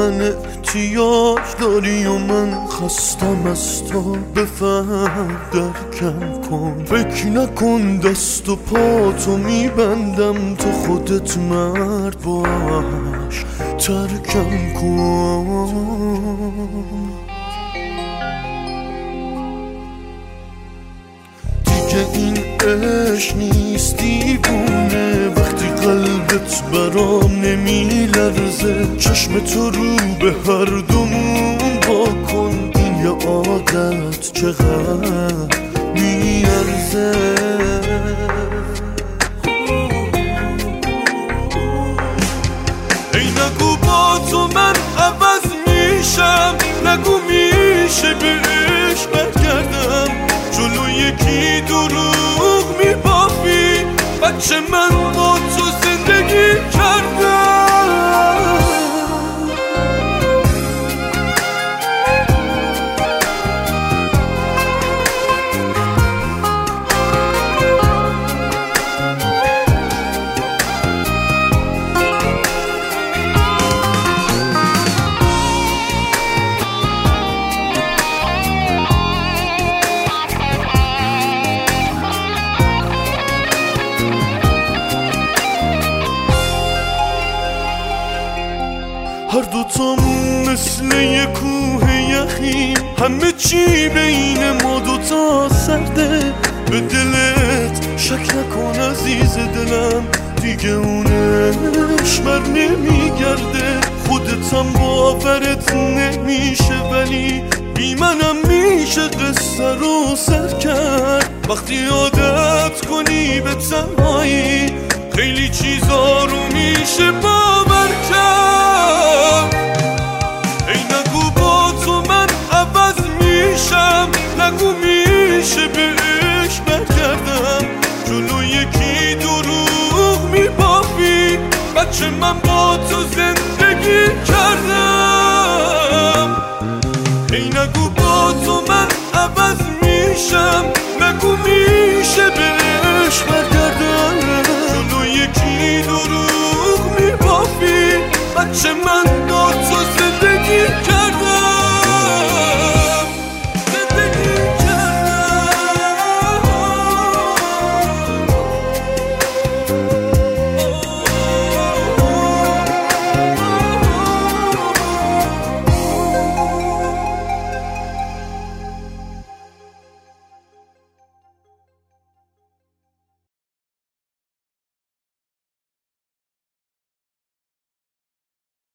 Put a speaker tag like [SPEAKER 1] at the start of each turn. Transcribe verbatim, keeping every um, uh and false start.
[SPEAKER 1] من احتیاج داری و من خستم از تو، بفهم درکم کن. فکر نکن دست و پاتو میبندم، تو خودت مرد باش ترکم کن. دیگه این عشق نیست دیوونه، وقتی قلبت برام نمیلرزه. چشم تو رو به هر دومون با کن، این یه عادت چقدر میارزه. ای نگو با تو من عوض میشم، نگو میشه به عشق برگردم. جلو یکی دروغ میبافی، بچه من با تو زندگی کردم. هر دوتامون مثل یه کوه یخیم، همه چی بین ما دوتا سرده. به دلت شک نکن عزیز دلم، دیگه اونش بر نمیگرده. خودتم باورت نمیشه ولی بی منم میشه قصه رو سر کرد. وقتی عادت کنی به تنهایی، خیلی چیزا رو میشه باور کرد. ای نگو با تو من عوض میشم، نگو میشه به عشق برگردم. جلو یکی دروغ میبافی، بچه من با تو زندگی کردم. ای نگو با تو من عوض میشم، نگو میشه به عشق برگردم. جلو یکی دروغ میبافی، بچه من